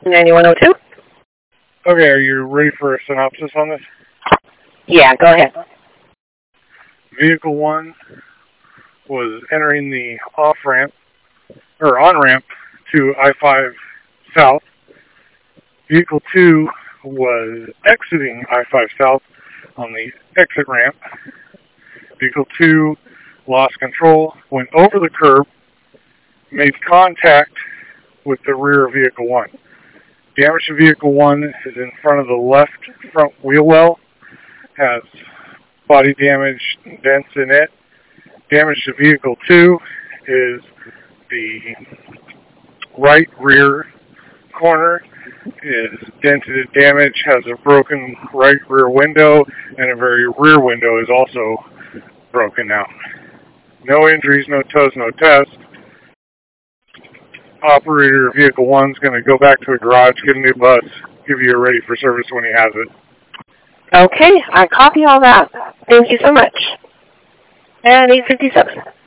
9102? Okay, are you ready for a synopsis on this? Yeah, go ahead. Vehicle 1 was entering the off-ramp, or on-ramp to I-5 South. Vehicle 2 was exiting I-5 South on the exit ramp. Vehicle 2 lost control, went over the curb, made contact with the rear of Vehicle 1. Damage to Vehicle 1 is in front of the left front wheel well, has body damage, dents in it. Damage to Vehicle 2 is the right rear corner, is dented and damaged, has a broken right rear window, and a very rear window is also broken out. No injuries, no tows, no tests. Operator of Vehicle 1 is going to go back to a garage, get a new bus, give you a ready for service when he has it. Okay, I copy all that. Thank you so much. And 857.